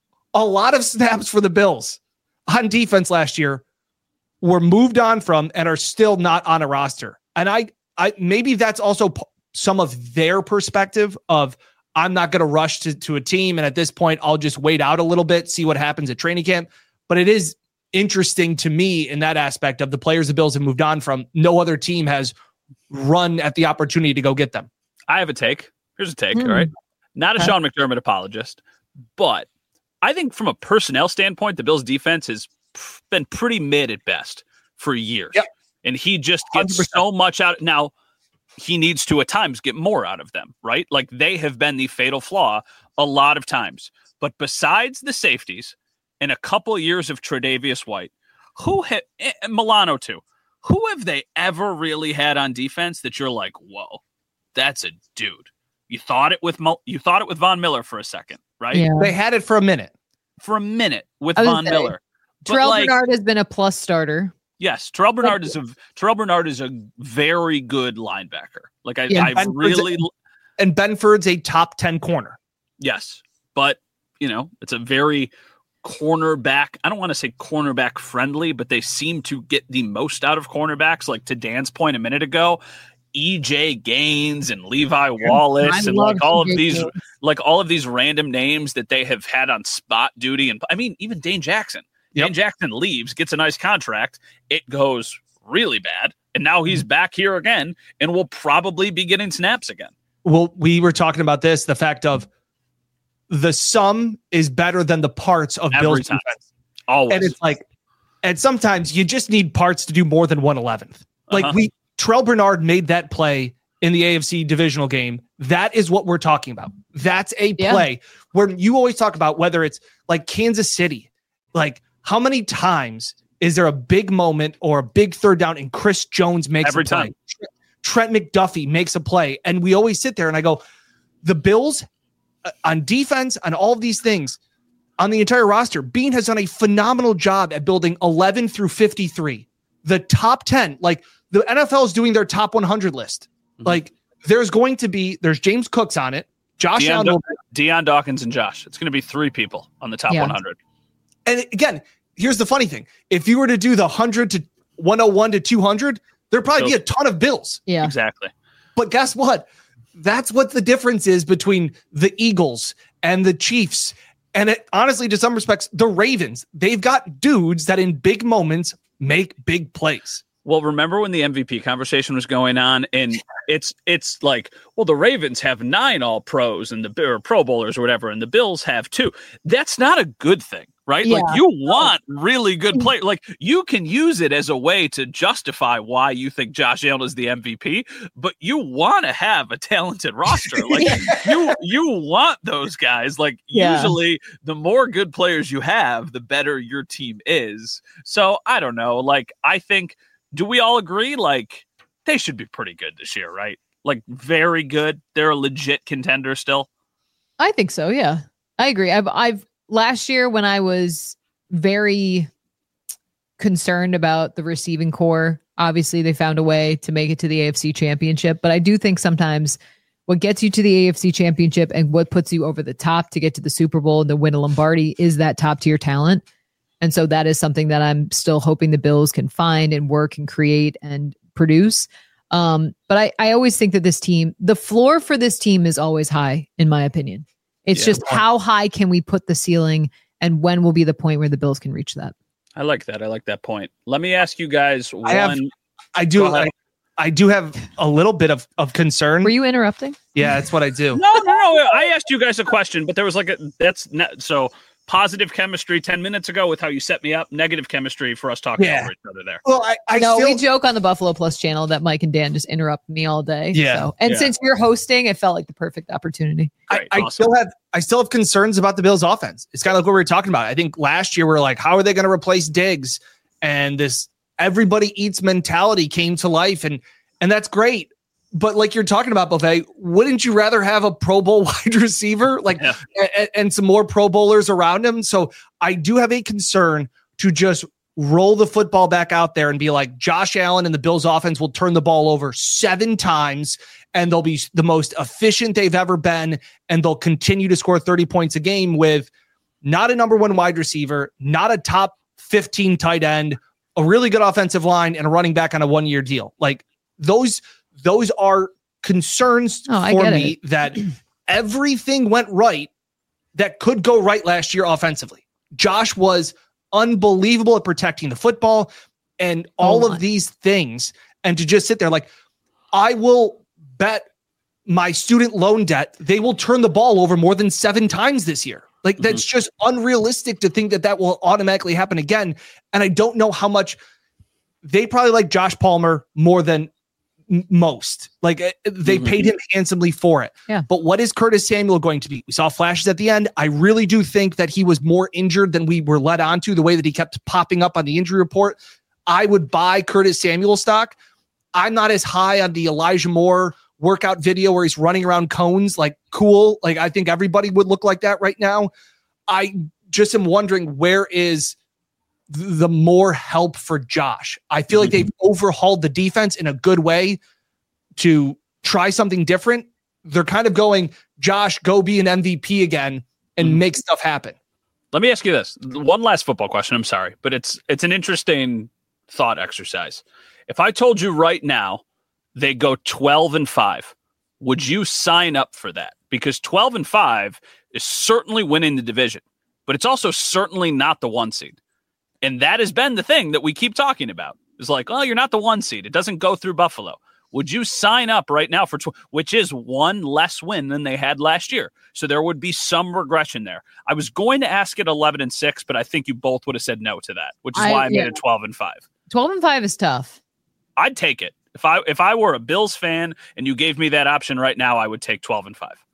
Speaker 6: a lot of snaps for the Bills on defense last year were moved on from and are still not on a roster. And I, I maybe that's also p- some of their perspective of I'm not going to rush to, to a team. And at this point, I'll just wait out a little bit, see what happens at training camp. But it is interesting to me in that aspect of the players the Bills have moved on from. No other team has run at the opportunity to go get them.
Speaker 5: I have a take. Here's a take.
Speaker 7: Mm.
Speaker 5: All right. Not a Sean McDermott apologist, but I think from a personnel standpoint, the Bills defense has been pretty mid at best for years.
Speaker 6: Yep.
Speaker 5: And he just gets
Speaker 6: one hundred percent
Speaker 5: so much out. Now, he needs to at times get more out of them, right? Like they have been the fatal flaw a lot of times. But besides the safeties and a couple of years of Tre'Davious White, who had Milano too, who have they ever really had on defense that you're like, whoa, that's a dude? You thought it with Mo- you thought it with Von Miller for a second, right?
Speaker 7: Yeah.
Speaker 6: They had it for a minute.
Speaker 5: For a minute with
Speaker 7: I would
Speaker 5: Von
Speaker 7: say,
Speaker 5: Miller. But
Speaker 7: Terrell
Speaker 5: like,
Speaker 7: Bernard has been a plus starter.
Speaker 5: yes, Terrell Bernard is a Terrell Bernard is a very good linebacker. Like I,
Speaker 6: Yeah,
Speaker 5: I
Speaker 6: Benford's
Speaker 5: really
Speaker 6: a, and Benford's a top ten corner.
Speaker 5: yes, but you know it's a very cornerback. I don't want to say cornerback friendly, but they seem to get the most out of cornerbacks. Like to Dan's point a minute ago, E J Gaines and Levi Wallace
Speaker 7: I
Speaker 5: and
Speaker 7: love
Speaker 5: like all of
Speaker 7: E J
Speaker 5: these,
Speaker 7: Gaines.
Speaker 5: like all of these random names that they have had on spot duty. And I mean, even Dane Jackson.
Speaker 6: Yep.
Speaker 5: Dane Jackson leaves, gets a nice contract. It goes really bad. And now he's back here again and will probably be getting snaps again.
Speaker 6: Well, we were talking about this, the fact of the sum is better than the parts of
Speaker 5: Every
Speaker 6: Bill's
Speaker 5: time.
Speaker 6: defense.
Speaker 5: Always.
Speaker 6: And it's like, and sometimes you just need parts to do more than one eleventh. Like
Speaker 5: Uh-huh.
Speaker 6: we, Terrell Bernard made that play in the A F C divisional game. That is what we're talking about. That's a
Speaker 7: Yeah.
Speaker 6: play where you always talk about whether it's like Kansas City, like how many times is there a big moment or a big third down and Chris Jones makes
Speaker 5: Every
Speaker 6: a play?
Speaker 5: time.
Speaker 6: Trent McDuffie makes a play. And we always sit there and I go, the Bills uh, on defense, on all of these things, on the entire roster, Bean has done a phenomenal job at building eleven through fifty-three. The top ten, like the N F L is doing their top one hundred list.
Speaker 5: Mhm.
Speaker 6: Like there's going to be, there's James Cooks on it. Josh
Speaker 5: Deion,
Speaker 6: Allen.
Speaker 5: Daw-
Speaker 6: will-
Speaker 5: Deion Dawkins and Josh. It's going to be three people on the top
Speaker 7: Yeah.
Speaker 5: one hundred.
Speaker 6: And again, here's the funny thing. If you were to do the one hundred to one oh one to two hundred, there'd probably be a ton of Bills.
Speaker 7: Yeah.
Speaker 5: Exactly.
Speaker 6: But guess what? That's what the difference is between the Eagles and the Chiefs. And it, honestly, to some respects, the Ravens. They've got dudes that in big moments make big plays.
Speaker 5: Well, remember when the M V P conversation was going on, and it's it's like, well, the Ravens have nine All Pros and the or Pro Bowlers or whatever, and the Bills have two. That's not a good thing, right?
Speaker 7: Yeah.
Speaker 5: Like you want really good players. Like you can use it as a way to justify why you think Josh Allen is the M V P, but you want to have a talented roster. Like you you want those guys. Like
Speaker 7: Yeah.
Speaker 5: usually, the more good players you have, the better your team is. So I don't know. Like I think. Do we all agree? Like, they should be pretty good this year, right? Like, very good. They're a legit contender still.
Speaker 7: I think so. Yeah, I agree. I've, I've last year when I was very concerned about the receiving core, obviously they found a way to make it to the A F C Championship. But I do think sometimes what gets you to the A F C Championship and what puts you over the top to get to the Super Bowl and to win a Lombardi is that top tier talent. And so that is something that I'm still hoping the Bills can find and work and create and produce. Um, but I, I always think that this team, the floor for this team is always high, in my opinion. It's
Speaker 5: Yeah.
Speaker 7: just how high can we put the ceiling and when will be the point where the Bills can reach that?
Speaker 5: I like that. I like that point. Let me ask you guys one.
Speaker 6: I have- I do.
Speaker 5: Go
Speaker 6: I,
Speaker 5: ahead.
Speaker 6: I do have a little bit of, of concern.
Speaker 7: Were you interrupting?
Speaker 6: Yeah, that's what I do.
Speaker 5: no, no, no. I asked you guys a question, but there was like a, that's not, so positive chemistry ten minutes ago with how you set me up, negative chemistry for us talking
Speaker 6: Yeah.
Speaker 5: over each other there.
Speaker 6: Well, I, I
Speaker 7: no,
Speaker 6: still,
Speaker 7: we joke on the Buffalo Plus channel that Mike and Dan just interrupt me all day.
Speaker 6: Yeah.
Speaker 7: So, and
Speaker 5: Yeah.
Speaker 7: since you're hosting, it felt like the perfect opportunity.
Speaker 6: I,
Speaker 5: Great,
Speaker 6: I
Speaker 5: awesome.
Speaker 6: still have I still have concerns about the Bills offense. It's kind of like what we were talking about. I think last year we are like, how are they going to replace Diggs? And this everybody eats mentality came to life, and and that's great. But like you're talking about, Buffet, wouldn't you rather have a Pro Bowl wide receiver, like
Speaker 5: Yeah.
Speaker 6: and, and some more Pro Bowlers around him? So I do have a concern to just roll the football back out there and be like, Josh Allen and the Bills offense will turn the ball over seven times and they'll be the most efficient they've ever been. And they'll continue to score thirty points a game with not a number one wide receiver, not a top fifteen tight end, a really good offensive line, and a running back on a one year deal. Like, those those are concerns
Speaker 7: Oh, I
Speaker 6: for
Speaker 7: get
Speaker 6: me
Speaker 7: it.
Speaker 6: that everything went right that could go right last year offensively. Josh was unbelievable at protecting the football and all
Speaker 7: Oh
Speaker 6: of
Speaker 7: my.
Speaker 6: these things. And to just sit there like, I will bet my student loan debt, they will turn the ball over more than seven times this year. Like, that's
Speaker 5: Mm-hmm.
Speaker 6: just unrealistic to think that that will automatically happen again. And I don't know how much they probably like Josh Palmer more than m- most. Like, uh, they
Speaker 5: Mhm.
Speaker 6: paid him handsomely for it.
Speaker 7: Yeah.
Speaker 6: But what is Curtis Samuel going to be? We saw flashes at the end. I really do think that he was more injured than we were led on to, the way that he kept popping up on the injury report. I would buy Curtis Samuel stock. I'm not as high on the Elijah Moore workout video where he's running around cones. Like, cool. Like, I think everybody would look like that right now. I just am wondering, where is th- the more help for Josh? I feel like they've overhauled the defense in a good way to try something different. They're kind of going, Josh, go be an M V P again and
Speaker 5: Mhm.
Speaker 6: make stuff happen.
Speaker 5: Let me ask you this. One last football question. I'm sorry, but it's it's an interesting thought exercise. If I told you right now they go twelve and five, would you sign up for that? Because twelve and five is certainly winning the division, but it's also certainly not the one seed. And that has been the thing that we keep talking about. It's like, oh, you're not the one seed. It doesn't go through Buffalo. Would you sign up right now for twelve, which is one less win than they had last year? So there would be some regression there. I was going to ask it eleven and six, but I think you both would have said no to that, which is
Speaker 7: I-
Speaker 5: why I made
Speaker 7: yeah.
Speaker 5: it twelve and five.
Speaker 7: twelve and five is tough.
Speaker 5: I'd take it. If I if I were a Bills fan and you gave me that option right now, I would take twelve and five.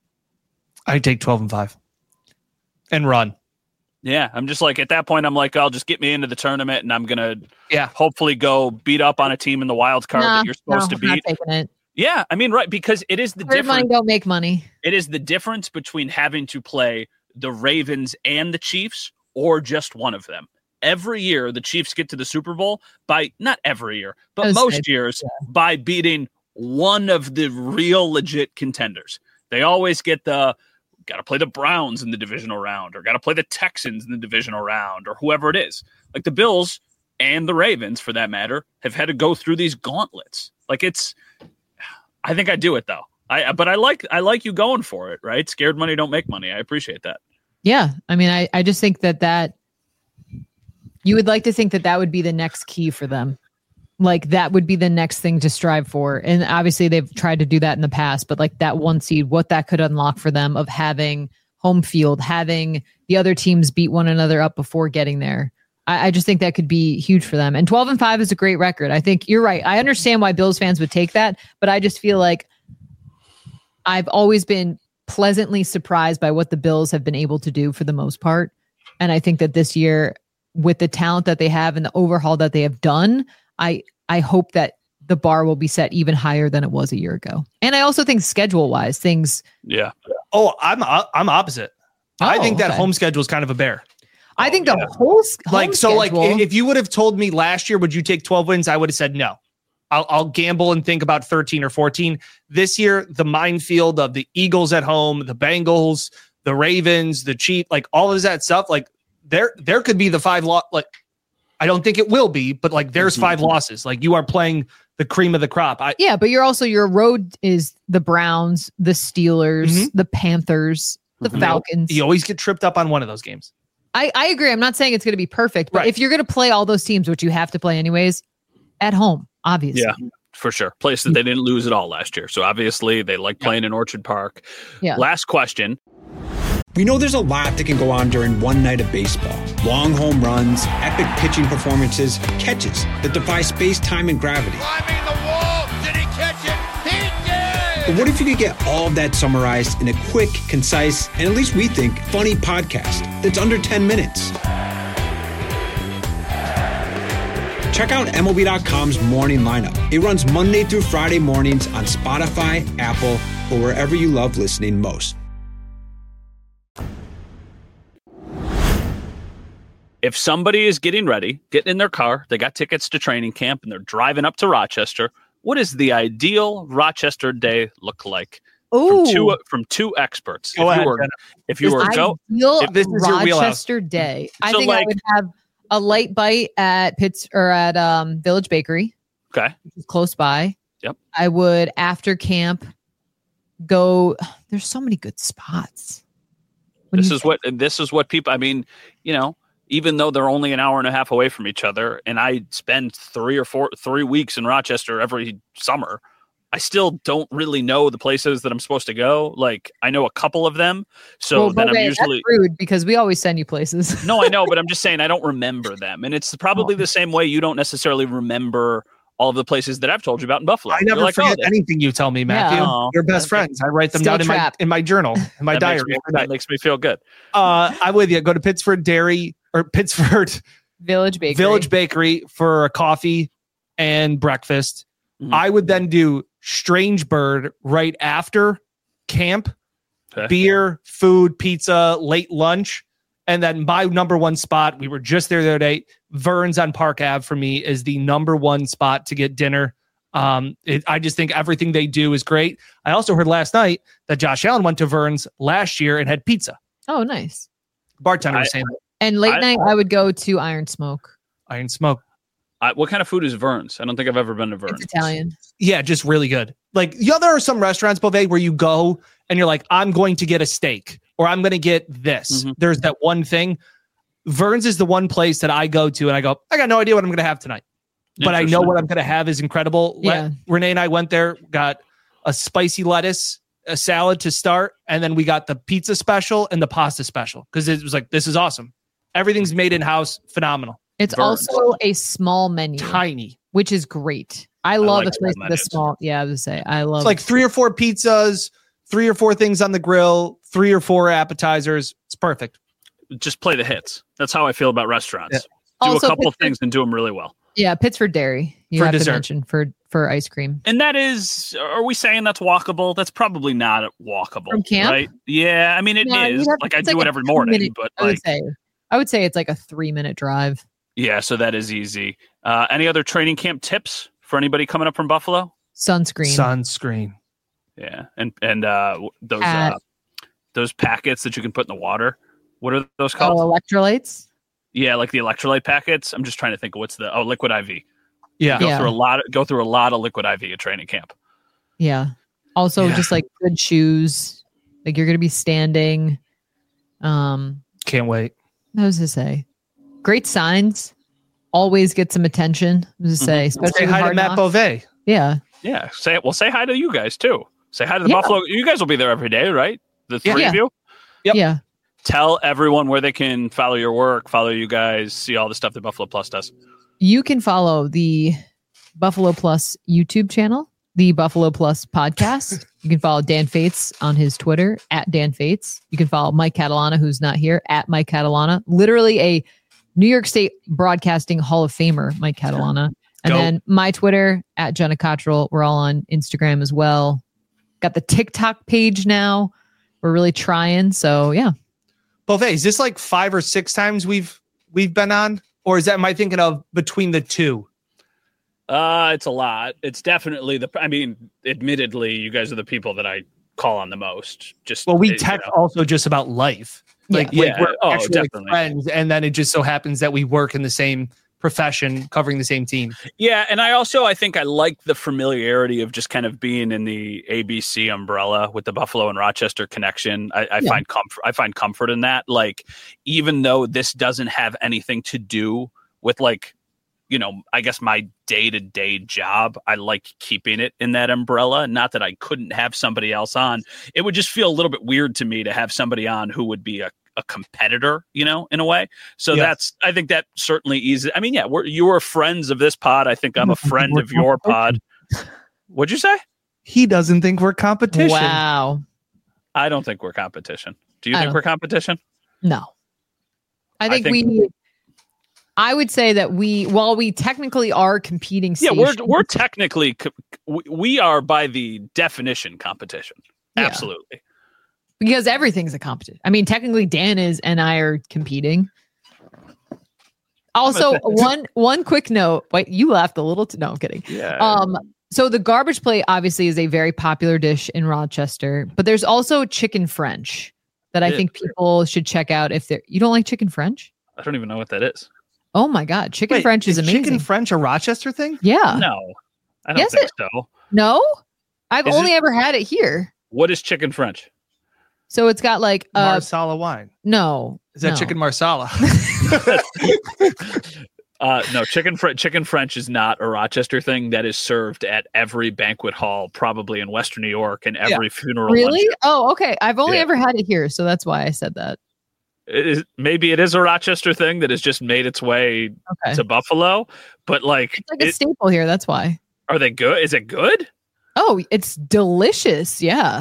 Speaker 6: I take twelve and five and run.
Speaker 5: Yeah, I'm just like, at that point, I'm like, I'll just get me into the tournament and I'm going to
Speaker 6: Yeah.
Speaker 5: hopefully go beat up on a team in the wild card
Speaker 7: Nah,
Speaker 5: that you're supposed
Speaker 7: no,
Speaker 5: to
Speaker 7: I'm not
Speaker 5: beat.
Speaker 7: taking it.
Speaker 5: Yeah, I mean, right, because it is the
Speaker 7: Third money
Speaker 5: difference.
Speaker 7: don't make money.
Speaker 5: It is the difference between having to play the Ravens and the Chiefs or just one of them. Every year, the Chiefs get to the Super Bowl by, not every year,
Speaker 7: I
Speaker 5: but
Speaker 7: was
Speaker 5: most
Speaker 7: saying,
Speaker 5: years by beating one of the real legit contenders. They always get the, got to play the Browns in the divisional round or got to play the Texans in the divisional round or whoever it is. Like the Bills and the Ravens, for that matter, have had to go through these gauntlets. Like it's, I think I do it though. I but I like I like you going for it, right? Scared money don't make money. I appreciate that.
Speaker 7: Yeah. I mean, I, I just think that that you would like to think that that would be the next key for them. Like that would be the next thing to strive for. And obviously they've tried to do that in the past, but like that one seed, what that could unlock for them of having home field, having the other teams beat one another up before getting there. I, I just think that could be huge for them. And twelve and five is a great record. I think you're right. I understand why Bills fans would take that, but I just feel like I've always been pleasantly surprised by what the Bills have been able to do for the most part. And I think that this year, with the talent that they have and the overhaul that they have done, I I hope that the bar will be set even higher than it was a year ago. And I also think schedule wise, things.
Speaker 5: Yeah.
Speaker 6: Oh, I'm I'm opposite. I
Speaker 7: Oh,
Speaker 6: think that
Speaker 7: okay.
Speaker 6: home schedule is kind of a bear.
Speaker 7: I think the whole s- home
Speaker 6: Like, so like
Speaker 7: schedule-
Speaker 6: if you would have told me last year, would you take twelve wins? I would have said no. I'll, I'll gamble and think about thirteen or fourteen. This year, the minefield of the Eagles at home, the Bengals, the Ravens, the Chiefs, like all of that stuff, like there there could be the five lot. Like I don't think it will be, but like there's five losses. Like you are playing the cream of the crop. I,
Speaker 7: yeah, but you're also your road is the Browns, the Steelers,
Speaker 6: Mhm.
Speaker 7: the Panthers, the
Speaker 5: Mhm.
Speaker 7: Falcons.
Speaker 6: you always get tripped up on one of those games.
Speaker 7: I, I agree. I'm not saying it's going to be perfect, but
Speaker 6: Right.
Speaker 7: if you're going to play all those teams, which you have to play anyways, at home, obviously.
Speaker 5: Yeah, for sure. Place that they didn't lose at all last year. So obviously they like playing in Orchard Park.
Speaker 7: Yeah.
Speaker 5: Last question.
Speaker 2: We know there's a lot that can go on during one night of baseball. Long home runs, epic pitching performances, catches that defy space, time, and gravity.
Speaker 3: Climbing the wall. Did he catch it? He did!
Speaker 2: But what if you could get all of that summarized in a quick, concise, and at least we think, funny podcast that's under ten minutes? Check out M L B dot com's Morning Lineup. It runs Monday through Friday mornings on Spotify, Apple, or wherever you love listening most.
Speaker 5: If somebody is getting ready, getting in their car, they got tickets to training camp, and they're driving up to Rochester, what does the ideal Rochester day look like?
Speaker 7: Ooh.
Speaker 5: From two from two experts.
Speaker 6: Go
Speaker 5: if
Speaker 6: ahead,
Speaker 5: you were,
Speaker 6: Jenna.
Speaker 5: if you were go,
Speaker 7: Ideal
Speaker 5: if
Speaker 6: this is your wheelhouse.
Speaker 7: Rochester day. I
Speaker 5: So,
Speaker 7: think I
Speaker 5: like-
Speaker 7: would have a light bite at Pitts or at um, Village Bakery.
Speaker 5: Okay.
Speaker 7: which is close by.
Speaker 5: Yep.
Speaker 7: I would, after camp, go. There's so many good spots. When
Speaker 5: This
Speaker 7: you
Speaker 5: is what this is what people. I mean, you know, even though they're only an hour and a half away from each other, and I spend three or four three weeks in Rochester every summer, I still don't really know the places that I'm supposed to go. Like, I know a couple of them, so
Speaker 7: Well,
Speaker 5: then I'm
Speaker 7: Bobet,
Speaker 5: usually
Speaker 7: that's rude because we always send you places.
Speaker 5: no, I know, but I'm just saying I don't remember them, and it's probably the same way you don't necessarily remember all of the places that I've told you about in Buffalo.
Speaker 6: I never
Speaker 5: You're like,
Speaker 6: forget
Speaker 5: oh,
Speaker 6: anything you tell me, Matthew.
Speaker 5: Oh,
Speaker 6: You're best
Speaker 5: okay.
Speaker 6: friends. I write them
Speaker 7: Still
Speaker 6: down in my,
Speaker 7: trapped.
Speaker 6: in my journal, in my
Speaker 5: that
Speaker 6: diary.
Speaker 5: Makes me,
Speaker 6: every night.
Speaker 5: that makes me feel good.
Speaker 6: Uh, I'm with you. Go to Pittsford Dairy or Pittsford
Speaker 7: Village Bakery.
Speaker 6: Village Bakery for a coffee and breakfast.
Speaker 5: Mhm.
Speaker 6: I would then do Strange Bird right after camp,
Speaker 5: Okay.
Speaker 6: beer, food, pizza, late lunch. And then my number one spot, we were just there the other day, Vern's on Park Ave for me is the number one spot to get dinner. Um, it, I just think everything they do is great. I also heard last night that Josh Allen went to Vern's last year and had pizza.
Speaker 7: Oh, nice.
Speaker 6: Bartender was
Speaker 5: I-
Speaker 6: saying that.
Speaker 7: And late
Speaker 5: I-
Speaker 7: night, I would go to Iron Smoke.
Speaker 6: Iron Smoke.
Speaker 5: I, what kind of food is Vern's? I don't think I've ever been to Vern's.
Speaker 7: It's Italian.
Speaker 6: Yeah, just really good. Like, yeah, there are some restaurants, Beauvais, where you go and you're like, I'm going to get a steak or I'm going to get this.
Speaker 5: Mhm.
Speaker 6: There's that one thing. Vern's is the one place that I go to and I go, I got no idea what I'm going to have tonight, but I know
Speaker 5: Interesting.
Speaker 6: what I'm going to have is incredible. Le-
Speaker 7: Yeah.
Speaker 6: Renee and I went there, got a spicy lettuce, a salad to start, and then we got the pizza special and the pasta special because it was like, this is awesome. Everything's made in house, phenomenal,
Speaker 7: It's
Speaker 5: Vern's.
Speaker 7: also a small menu,
Speaker 6: tiny.
Speaker 7: which is great. I love
Speaker 5: like
Speaker 7: a place
Speaker 5: small
Speaker 7: with a
Speaker 5: menus.
Speaker 7: small. Yeah, I would say I love
Speaker 6: It's like three or four pizzas, three or four things on the grill, three or four appetizers. It's perfect.
Speaker 5: Just play the hits. That's how I feel about restaurants.
Speaker 6: Yeah.
Speaker 5: Do
Speaker 7: Also,
Speaker 5: a couple
Speaker 7: Pittsburgh-
Speaker 5: things and do them really well.
Speaker 7: Yeah, Pittsford Dairy. You
Speaker 6: For
Speaker 7: have
Speaker 6: dessert.
Speaker 7: to mention for for ice cream.
Speaker 5: And that is, are we saying that's walkable? That's probably not walkable.
Speaker 7: From camp?
Speaker 5: Right? Yeah. I mean, it is.
Speaker 7: No, you'd have-
Speaker 5: Like, I
Speaker 7: it's
Speaker 5: do
Speaker 7: like
Speaker 5: it
Speaker 7: a
Speaker 5: every morning,
Speaker 7: two-minute-
Speaker 5: but
Speaker 7: I would
Speaker 5: like,
Speaker 7: say, I would say it's like a three minute drive.
Speaker 5: yeah, so that is easy. Uh, any other training camp tips for anybody coming up from Buffalo?
Speaker 7: Sunscreen.
Speaker 6: Sunscreen.
Speaker 5: Yeah. And, and, uh, w- those,
Speaker 7: Hat.
Speaker 5: uh, those packets that you can put in the water. What are those
Speaker 7: Oh,
Speaker 5: called?
Speaker 7: electrolytes.
Speaker 5: Yeah. Like the electrolyte packets. I'm just trying to think of what's the, oh, liquid I V.
Speaker 6: Yeah.
Speaker 5: Go
Speaker 7: Yeah.
Speaker 5: through a lot, of, go through a lot of liquid I V at training camp.
Speaker 7: Yeah. Also,
Speaker 6: Yeah.
Speaker 7: just like good shoes. Like you're gonna be standing. Um,
Speaker 6: Can't wait.
Speaker 7: what was to say? Great signs. Always get some attention. I was to say, especially
Speaker 6: Say
Speaker 7: with
Speaker 6: hi to
Speaker 7: Hard
Speaker 6: Matt
Speaker 7: Knocks.
Speaker 6: Beauvais.
Speaker 7: Yeah.
Speaker 5: Yeah. Say it. Well, say hi to you guys too. Say hi to the
Speaker 7: Yeah.
Speaker 5: Buffalo. You guys will be there every day, right? The three
Speaker 7: Yeah.
Speaker 5: of you.
Speaker 6: Yep.
Speaker 7: Yeah.
Speaker 5: Tell everyone where they can follow your work, follow you guys, see all the stuff that Buffalo Plus does.
Speaker 7: You can follow the Buffalo Plus YouTube channel, the Buffalo Plus podcast. You can follow Dan Fates on his Twitter at Dan Fates. You can follow Mike Catalana, who's not here, at Mike Catalana. Literally a New York State Broadcasting Hall of Famer, Mike Catalana. And
Speaker 6: Go.
Speaker 7: then my Twitter at Jenna Cottrell. We're all on Instagram as well. Got the TikTok page now. We're really trying. So yeah.
Speaker 6: Beauvais, is this like five or six times we've we've been on? Or is that am I thinking of between the two?
Speaker 5: Uh, it's a lot. It's definitely the. I mean, admittedly, you guys are the people that I call on the most. Just
Speaker 6: Well, we
Speaker 5: you
Speaker 6: text
Speaker 5: know.
Speaker 6: also just about life. Like,
Speaker 5: Yeah.
Speaker 6: like we're
Speaker 5: Oh,
Speaker 6: actually like
Speaker 5: definitely.
Speaker 6: friends, and then it just so happens that we work in the same profession, covering the same team.
Speaker 5: Yeah, and I also I think I like the familiarity of just kind of being in the A B C umbrella with the Buffalo and Rochester connection. I, I
Speaker 7: Yeah.
Speaker 5: find comfort. I find comfort in that. Like, even though this doesn't have anything to do with like, you know, I guess my day to day job, I like keeping it in that umbrella. Not that I couldn't have somebody else on. It would just feel a little bit weird to me to have somebody on who would be a a competitor, you know, in a way. So
Speaker 6: Yeah.
Speaker 5: that's, I think that certainly eases. I mean, yeah, we're, you are friends of this pod. I think I'm a friend of your pod. What'd you say?
Speaker 6: He doesn't think we're competition.
Speaker 7: Wow.
Speaker 5: I don't think we're competition. Do you
Speaker 7: I
Speaker 5: think
Speaker 7: don't-
Speaker 5: we're competition?
Speaker 7: No. I
Speaker 5: I
Speaker 7: think,
Speaker 5: think-
Speaker 7: we I would say that we while we technically are competing
Speaker 5: Yeah, we're
Speaker 7: stations-
Speaker 5: we're technically co- we- we are by the definition competition.
Speaker 7: Yeah.
Speaker 5: Absolutely.
Speaker 7: because everything's a competition. I mean, technically Dan is and I are competing. Also, one one quick note. Wait, you laughed a little. To, no, I'm kidding.
Speaker 5: Yeah.
Speaker 7: Um, so the garbage plate obviously is a very popular dish in Rochester, but there's also chicken French that I
Speaker 5: Yeah.
Speaker 7: think people should check out if they're. You don't like chicken French?
Speaker 5: I don't even know what that is.
Speaker 7: Oh my God. Chicken
Speaker 6: Wait,
Speaker 7: French is,
Speaker 6: is
Speaker 7: amazing.
Speaker 6: Chicken French a Rochester thing?
Speaker 7: Yeah.
Speaker 5: No, I don't
Speaker 7: Yes,
Speaker 5: think
Speaker 7: it-
Speaker 5: so.
Speaker 7: No, I've
Speaker 5: Is
Speaker 7: only
Speaker 5: it-
Speaker 7: ever had it here.
Speaker 5: What is chicken French?
Speaker 7: So it's got like uh
Speaker 6: Marsala wine.
Speaker 7: no.
Speaker 6: Is that
Speaker 7: no.
Speaker 6: chicken Marsala?
Speaker 5: Uh, no, chicken fr- chicken French is not a Rochester thing. That is served at every banquet hall, probably in Western New York, and every funeral.
Speaker 7: Really?
Speaker 5: luncheon.
Speaker 7: Oh, okay. I've only
Speaker 5: Yeah.
Speaker 7: ever had it here, so that's why I said that.
Speaker 5: It is, maybe it is a Rochester thing that has just made its way
Speaker 7: Okay.
Speaker 5: to Buffalo, but like,
Speaker 7: It's like a
Speaker 5: it-
Speaker 7: staple here. That's why.
Speaker 5: are they good? Is it good?
Speaker 7: Oh, it's delicious. Yeah.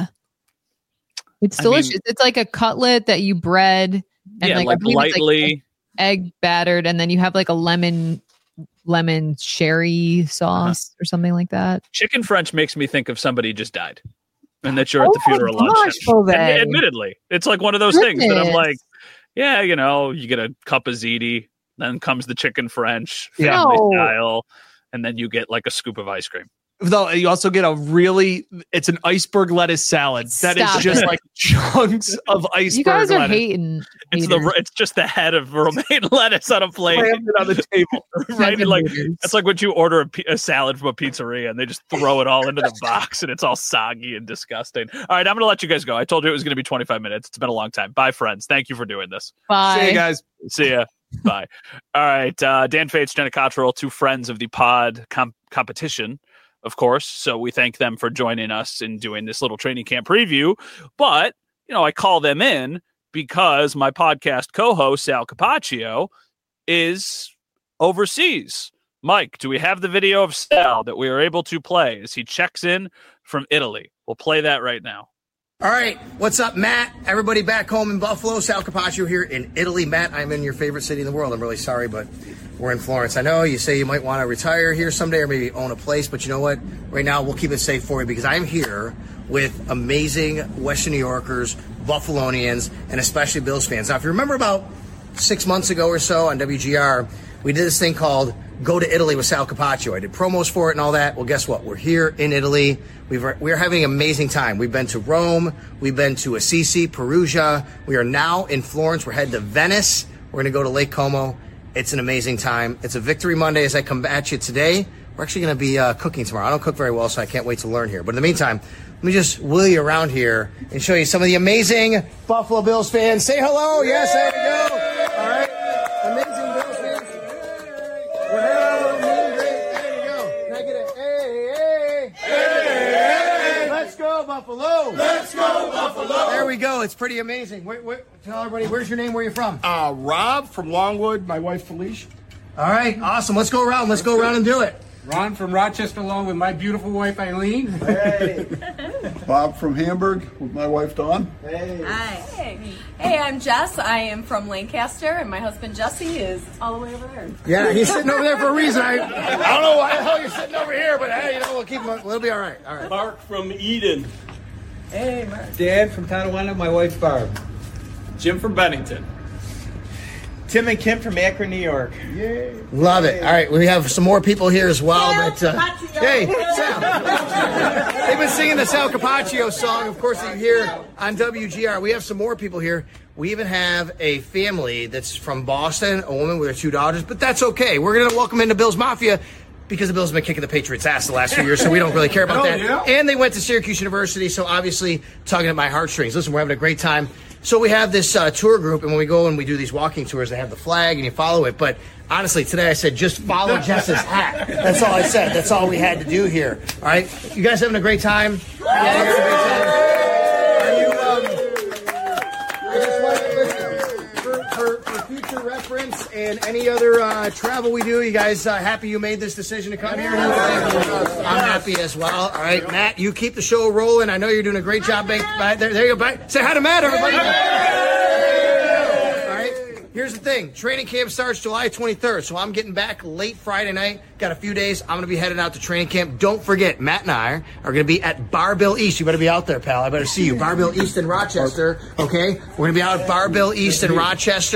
Speaker 7: It's
Speaker 5: I mean-
Speaker 7: delicious. it's like a cutlet that you bread and
Speaker 5: yeah,
Speaker 7: like, I
Speaker 5: like
Speaker 7: believe it's, like,
Speaker 5: lightly.
Speaker 7: egg battered, and then you have like a lemon lemon sherry sauce or something like that.
Speaker 5: Chicken French makes me think of somebody just died, and that you're at
Speaker 7: Oh
Speaker 5: the
Speaker 7: my
Speaker 5: funeral
Speaker 7: gosh,
Speaker 5: luncheon.
Speaker 7: Beauvais.
Speaker 5: Admi- Admittedly, it's like one of those things that I'm
Speaker 7: Goodness.
Speaker 5: like, yeah, you know, you get a cup of ziti, then comes the chicken French,
Speaker 6: Yeah.
Speaker 5: family
Speaker 7: No.
Speaker 5: style, and then you get like a scoop of ice cream.
Speaker 6: Though you also get a really, it's an iceberg lettuce salad that is
Speaker 7: Stop
Speaker 6: just
Speaker 7: it.
Speaker 6: like chunks of iceberg
Speaker 7: You guys are
Speaker 6: lettuce
Speaker 7: hating.
Speaker 5: It's
Speaker 7: haters.
Speaker 5: the it's just the head of romaine lettuce on a plate,
Speaker 6: crammed it on the table.
Speaker 5: right?
Speaker 7: Heaven
Speaker 5: Like
Speaker 7: haters.
Speaker 5: it's like when you order a, pi- a salad from a pizzeria and they just throw it all into the box and it's all soggy and disgusting. All right, I'm going to let you guys go. I told you it was going to be twenty-five minutes. It's been a long time. Bye, friends. Thank you for doing this.
Speaker 7: Bye.
Speaker 6: See you guys.
Speaker 5: See ya. Bye. All right, uh, Dan Fates, Jenna Cottrell, two friends of the pod com- competition, of course. So we thank them for joining us in doing this little training camp preview. But, you know, I call them in because my podcast co-host, Sal Capaccio, is overseas. Mike, do we have the video of Sal that we are able to play as he checks in from Italy? We'll play that right now.
Speaker 8: All right, what's up, Matt? Everybody back home in Buffalo. Sal Capaccio here in Italy. Matt, I'm in your favorite city in the world. I'm really sorry, but we're in Florence. I know you say you might want to retire here someday or maybe own a place, but you know what? Right now, we'll keep it safe for you because I'm here with amazing Western New Yorkers, Buffalonians, and especially Bills fans. Now, if you remember about six months ago or so on W G R, we did this thing called Go to Italy with Sal Capaccio. I did promos for it and all that. Well, guess what? We're here in Italy. We've, we're having an amazing time. We've been to Rome. We've been to Assisi, Perugia. We are now in Florence. We're headed to Venice. We're going to go to Lake Como. It's an amazing time. It's a Victory Monday as I come at you today. We're actually going to be uh, cooking tomorrow. I don't cook very well, so I can't wait to learn here. But in the meantime, let me just wheel you around here and show you some of the amazing Buffalo Bills fans. Say hello. Yes, there you go. All right. Amazing Bills fans. We're having a meet and greet. There you go. Can I get a hey, hey, hey? Let's go, Buffalo. Let's go, Buffalo. There we go. It's pretty amazing. Where, where, tell everybody, where's your name? Where you from?
Speaker 9: Uh, Rob from Longwood, my wife Felicia.
Speaker 8: All right. Awesome. Let's go around. Let's go around and do it.
Speaker 10: Ron from Rochester, along with my beautiful wife Eileen.
Speaker 8: Hey.
Speaker 9: Bob from Hamburg with my wife Dawn.
Speaker 8: Hey.
Speaker 11: Hi. Hey. Hey, I'm Jess. I am from Lancaster, and my husband Jesse is all the way over there.
Speaker 8: Yeah, he's sitting over there for a reason. I, I don't know why the hell you're sitting over here, but hey, you know, we'll keep him. We'll be all right. All right.
Speaker 10: Mark from Eden.
Speaker 11: Hey, Mark.
Speaker 10: Dan from Tonawanda, my wife Barb. Jim from Bennington. Tim and Kim from Akron, New York.
Speaker 8: Love it. All right, we have some more people here as well. But uh, hey, Sal. They've been singing the Sal Capaccio song, of course, that you hear on W G R. We have some more people here. We even have a family that's from Boston, a woman with her two daughters, but that's okay. We're going to welcome into Bills Mafia because the Bills have been kicking the Patriots' ass the last few years, so we don't really care about
Speaker 9: Oh,
Speaker 8: that.
Speaker 9: yeah?
Speaker 8: And they went to Syracuse University, so obviously tugging at my heartstrings. Listen, we're having a great time. So we have this uh, tour group, and when we go and we do these walking tours, they have the flag, and you follow it. But honestly, today I said, just follow Jess's hat. That's all I said. That's all we had to do here. All right? You guys having a great time? Yeah, you're having a great time. Are you, um, I just want to listen, for, for, for future reference and any other uh, travel we do, you guys uh, happy you made this decision to come here? I'm happy as well. All right, Matt, you keep the show rolling. I know you're doing a great job. Babe. Bye. There, there you go. Bye. Say hi to Matt, everybody. All right. Here's the thing. Training camp starts July twenty-third, so I'm getting back late Friday night. Got a few days. I'm going to be heading out to training camp. Don't forget, Matt and I are going to be at Barbell East. You better be out there, pal. I better see you. Barbell East in Rochester, okay? We're going to be out at Barbell East in Rochester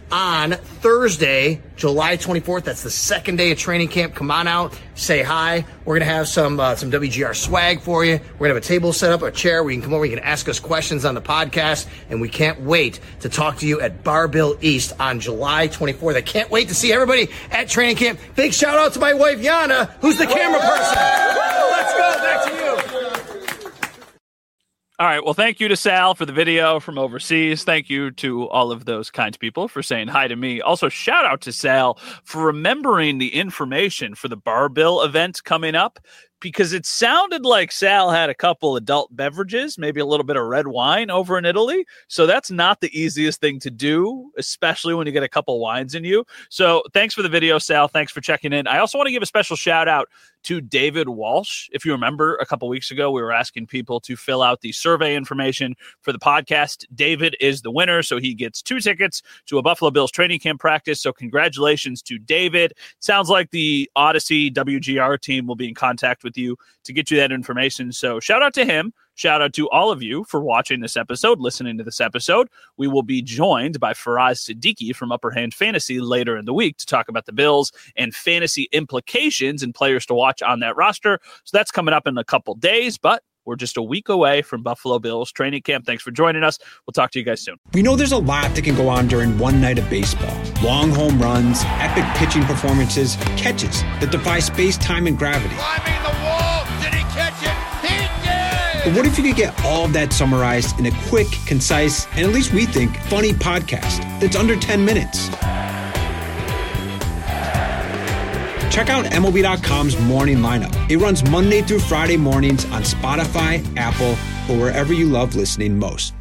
Speaker 8: on Thursday, July twenty-fourth. That's the second day of training camp. Come on out, say hi. We're going to have some uh, some W G R swag for you. We're going to have a table set up, a chair where you can come over, you can ask us questions on the podcast, and we can't wait to talk to you at Bar-Bill East on July twenty-fourth. I can't wait to see everybody at training camp. Big shout out to my wife, Yana, who's the camera person. Let's go, back to you.
Speaker 5: All right. Well, thank you to Sal for the video from overseas. Thank you to all of those kind people for saying hi to me. Also, shout out to Sal for remembering the information for the Bar-Bill event coming up, because it sounded like Sal had a couple adult beverages, maybe a little bit of red wine over in Italy. So that's not the easiest thing to do, especially when you get a couple wines in you. So thanks for the video, Sal. Thanks for checking in. I also want to give a special shout out to David Walsh. If you remember, a couple weeks ago, we were asking people to fill out the survey information for the podcast. David is the winner, so he gets two tickets to a Buffalo Bills training camp practice. So congratulations to David. Sounds like the Odyssey W G R team will be in contact with you to get you that information. So shout out to him. Shout out to all of you for watching this episode, listening to this episode. We will be joined by Faraz Siddiqui from Upper Hand Fantasy later in the week to talk about the Bills and fantasy implications and players to watch on that roster. So that's coming up in a couple days, but we're just a week away from Buffalo Bills training camp. Thanks for joining us. We'll talk to you guys soon.
Speaker 2: We know there's a lot that can go on during one night of baseball. Long home runs, epic pitching performances, catches that defy space, time, and gravity.
Speaker 3: Climbing the wall. Did he catch it? He did!
Speaker 2: But what if you could get all of that summarized in a quick, concise, and at least we think, funny podcast that's under ten minutes? Check out M L B dot com's Morning Lineup. It runs Monday through Friday mornings on Spotify, Apple, or wherever you love listening most.